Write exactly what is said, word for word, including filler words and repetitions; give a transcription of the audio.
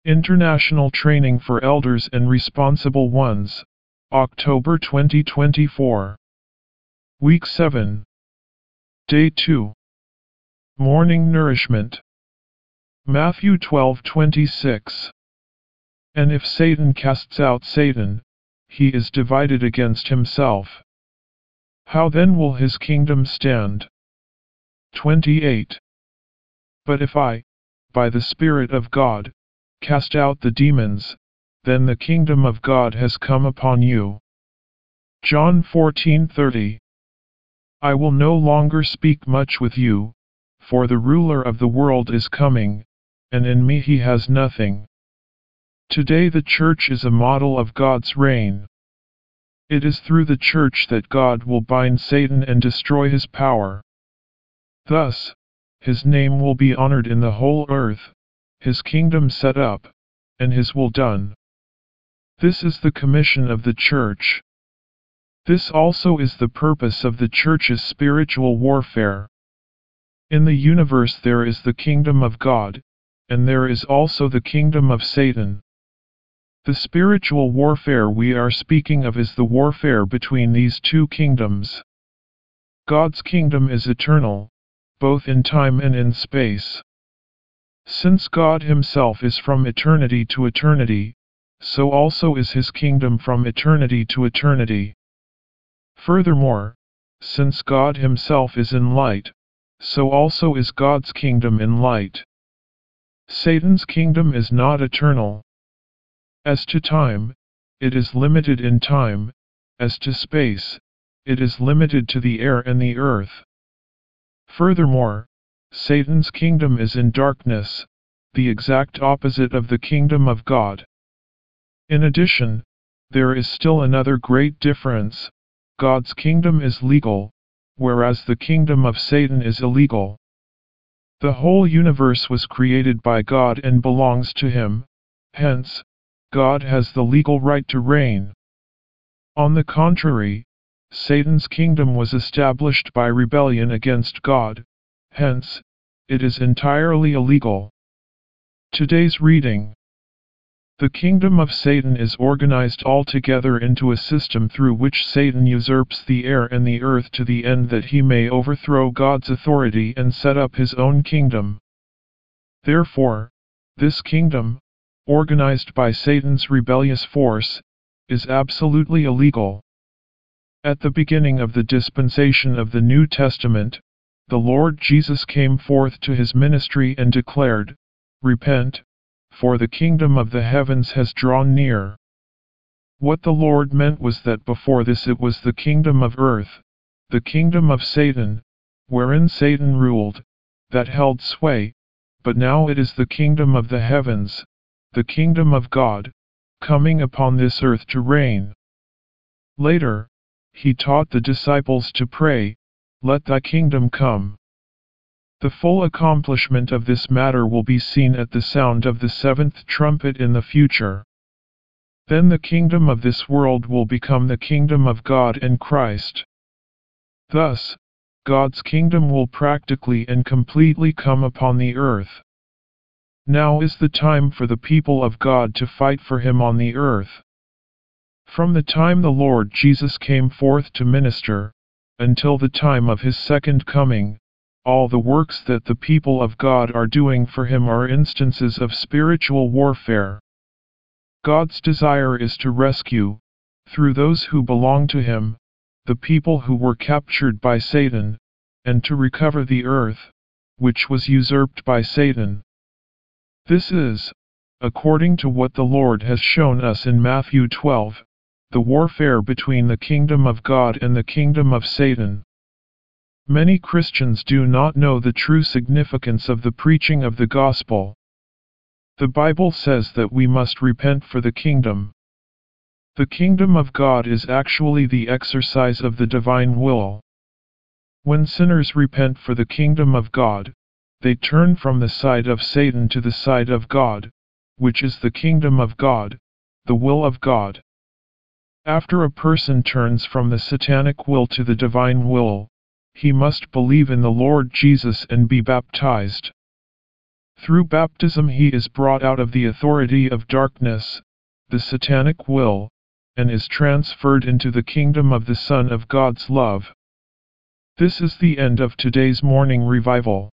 International Training for Elders and Responsible Ones, October twenty twenty-four. Week seven. Day two. Morning Nourishment. Matthew twelve twenty-six. And if Satan casts out Satan, he is divided against himself. How then will his kingdom stand? twenty-eight. But if I, by the Spirit of God, cast out the demons, then the kingdom of God has come upon you. John fourteen thirty. I will no longer speak much with you, for the ruler of the world is coming, and in me he has nothing. Today the church is a model of God's reign. It is through the church that God will bind Satan and destroy his power. Thus, his name will be honored in the whole earth, his kingdom set up, and his will done. This is the commission of the church. This also is the purpose of the church's spiritual warfare. In the universe there is the kingdom of God, and there is also the kingdom of Satan. The spiritual warfare we are speaking of is the warfare between these two kingdoms. God's kingdom is eternal, both in time and in space. Since God himself is from eternity to eternity, so also is his kingdom from eternity to eternity. Furthermore, since God himself is in light, so also is God's kingdom in light. Satan's kingdom is not eternal. As to time, it is limited in time; as to space, it is limited to the air and the earth. Furthermore, Satan's kingdom is in darkness, the exact opposite of the kingdom of God. In addition, there is still another great difference: God's kingdom is legal, whereas the kingdom of Satan is illegal. The whole universe was created by God and belongs to him, hence, God has the legal right to reign. On the contrary, Satan's kingdom was established by rebellion against God, hence, it is entirely illegal. Today's reading. The kingdom of Satan is organized altogether into a system through which Satan usurps the air and the earth to the end that he may overthrow God's authority and set up his own kingdom. Therefore, this kingdom, organized by Satan's rebellious force, is absolutely illegal. At the beginning of the dispensation of the New Testament, the Lord Jesus came forth to his ministry and declared, "Repent, for the kingdom of the heavens has drawn near." What the Lord meant was that before this it was the kingdom of earth, the kingdom of Satan, wherein Satan ruled, that held sway, but now it is the kingdom of the heavens, the kingdom of God, coming upon this earth to reign. Later, he taught the disciples to pray, "Let thy kingdom come." The full accomplishment of this matter will be seen at the sound of the seventh trumpet in the future. Then the kingdom of this world will become the kingdom of God and Christ. Thus, God's kingdom will practically and completely come upon the earth. Now is the time for the people of God to fight for him on the earth. From the time the Lord Jesus came forth to minister, until the time of his second coming, all the works that the people of God are doing for him are instances of spiritual warfare. God's desire is to rescue, through those who belong to him, the people who were captured by Satan, and to recover the earth, which was usurped by Satan. This is, according to what the Lord has shown us in Matthew twelve, the warfare between the kingdom of God and the kingdom of Satan. Many Christians do not know the true significance of the preaching of the gospel. The Bible says that we must repent for the kingdom. The kingdom of God is actually the exercise of the divine will. When sinners repent for the kingdom of God, they turn from the side of Satan to the side of God, which is the kingdom of God, the will of God. After a person turns from the satanic will to the divine will, he must believe in the Lord Jesus and be baptized. Through baptism he is brought out of the authority of darkness, the satanic will, and is transferred into the kingdom of the Son of God's love. This is the end of today's morning revival.